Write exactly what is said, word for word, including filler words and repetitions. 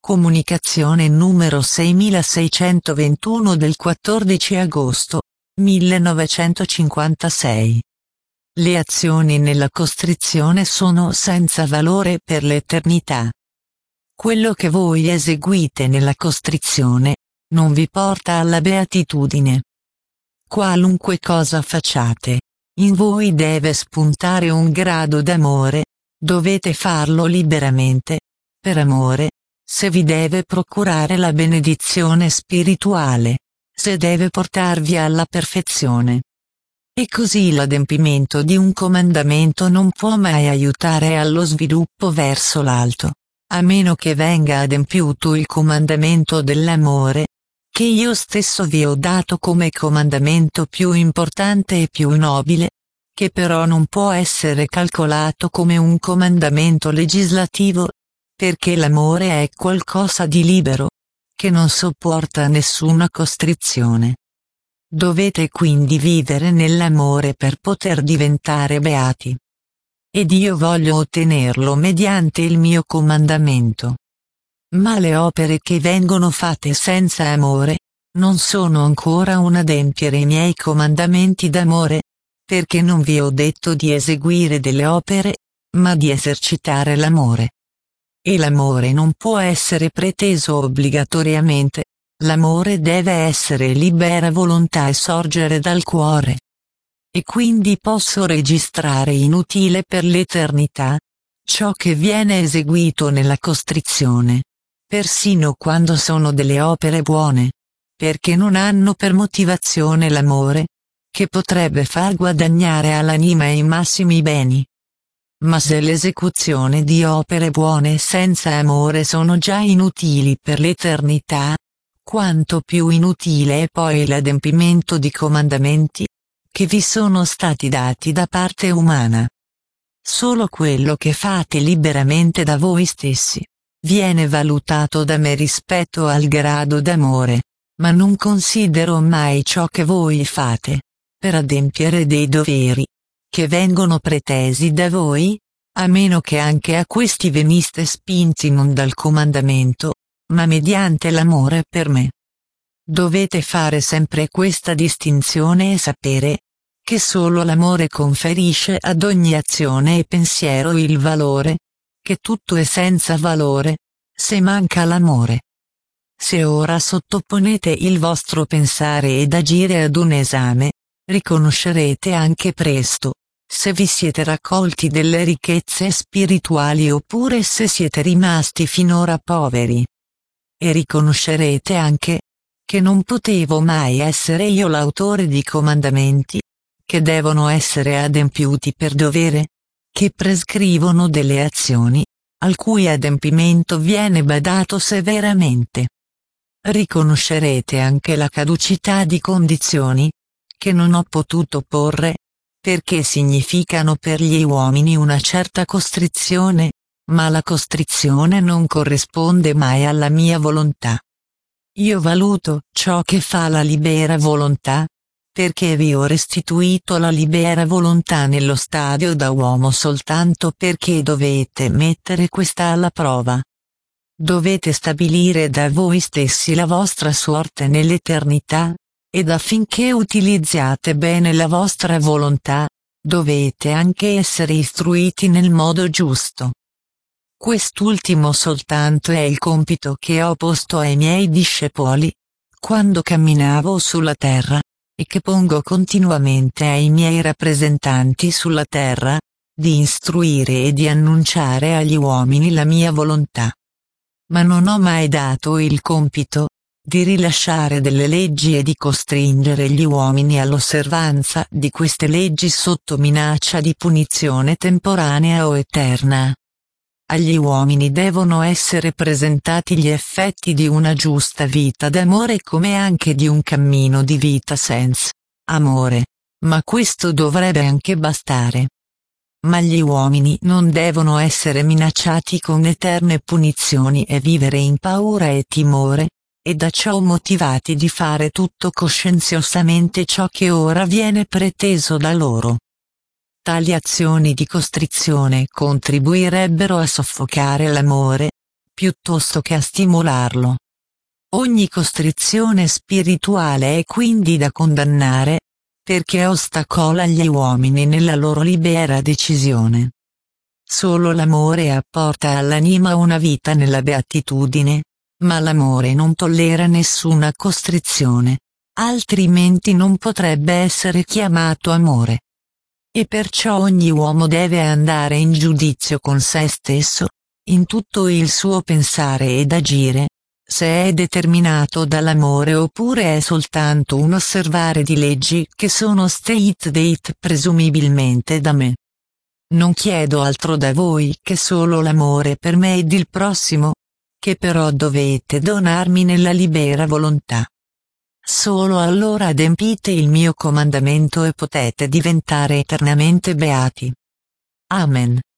Comunicazione numero seimilaseicentoventuno del quattordici agosto millenovecentocinquantasei. Le azioni nella costrizione sono senza valore per l'eternità. Quello che voi eseguite nella costrizione non vi porta alla beatitudine. Qualunque cosa facciate, in voi deve spuntare un grado d'amore, dovete farlo liberamente, per amore, se vi deve procurare la benedizione spirituale, se deve portarvi alla perfezione. E così l'adempimento di un comandamento non può mai aiutare allo sviluppo verso l'alto, a meno che venga adempiuto il comandamento dell'amore, che io stesso vi ho dato come comandamento più importante e più nobile, che però non può essere calcolato come un comandamento legislativo, perché l'amore è qualcosa di libero, che non sopporta nessuna costrizione. Dovete quindi vivere nell'amore per poter diventare beati. Ed io voglio ottenerlo mediante il mio comandamento. Ma le opere che vengono fatte senza amore, non sono ancora un adempiere i miei comandamenti d'amore, perché non vi ho detto di eseguire delle opere, ma di esercitare l'amore. E l'amore non può essere preteso obbligatoriamente, l'amore deve essere libera volontà e sorgere dal cuore. E quindi posso registrare inutile per l'eternità ciò che viene eseguito nella costrizione, persino quando sono delle opere buone, perché non hanno per motivazione l'amore, che potrebbe far guadagnare all'anima i massimi beni. Ma se l'esecuzione di opere buone senza amore sono già inutili per l'eternità, quanto più inutile è poi l'adempimento di comandamenti, che vi sono stati dati da parte umana. Solo quello che fate liberamente da voi stessi, viene valutato da me rispetto al grado d'amore, ma non considero mai ciò che voi fate, per adempiere dei doveri, che vengono pretesi da voi, a meno che anche a questi veniste spinti non dal comandamento, ma mediante l'amore per me. Dovete fare sempre questa distinzione e sapere, che solo l'amore conferisce ad ogni azione e pensiero il valore, che tutto è senza valore, se manca l'amore. Se ora sottoponete il vostro pensare ed agire ad un esame, riconoscerete anche presto, se vi siete raccolti delle ricchezze spirituali oppure se siete rimasti finora poveri. E riconoscerete anche, che non potevo mai essere io l'autore di comandamenti, che devono essere adempiuti per dovere, che prescrivono delle azioni, al cui adempimento viene badato severamente. Riconoscerete anche la caducità di condizioni, che non ho potuto porre, perché significano per gli uomini una certa costrizione, ma la costrizione non corrisponde mai alla mia volontà. Io valuto ciò che fa la libera volontà, perché vi ho restituito la libera volontà nello stadio da uomo soltanto perché dovete mettere questa alla prova. Dovete stabilire da voi stessi la vostra sorte nell'eternità, ed affinché utilizziate bene la vostra volontà, dovete anche essere istruiti nel modo giusto. Quest'ultimo soltanto è il compito che ho posto ai miei discepoli, quando camminavo sulla terra, e che pongo continuamente ai miei rappresentanti sulla terra, di istruire e di annunciare agli uomini la mia volontà. Ma non ho mai dato il compito di rilasciare delle leggi e di costringere gli uomini all'osservanza di queste leggi sotto minaccia di punizione temporanea o eterna. Agli uomini devono essere presentati gli effetti di una giusta vita d'amore come anche di un cammino di vita senza amore, ma questo dovrebbe anche bastare. Ma gli uomini non devono essere minacciati con eterne punizioni e vivere in paura e timore, e da ciò motivati di fare tutto coscienziosamente ciò che ora viene preteso da loro. Tali azioni di costrizione contribuirebbero a soffocare l'amore, piuttosto che a stimolarlo. Ogni costrizione spirituale è quindi da condannare, perché ostacola gli uomini nella loro libera decisione. Solo l'amore apporta all'anima una vita nella beatitudine, ma l'amore non tollera nessuna costrizione, altrimenti non potrebbe essere chiamato amore. E perciò ogni uomo deve andare in giudizio con sé stesso, in tutto il suo pensare ed agire, se è determinato dall'amore oppure è soltanto un osservare di leggi che sono state date presumibilmente da me. Non chiedo altro da voi che solo l'amore per me ed il prossimo, che però dovete donarmi nella libera volontà. Solo allora adempite il mio comandamento e potete diventare eternamente beati. Amen.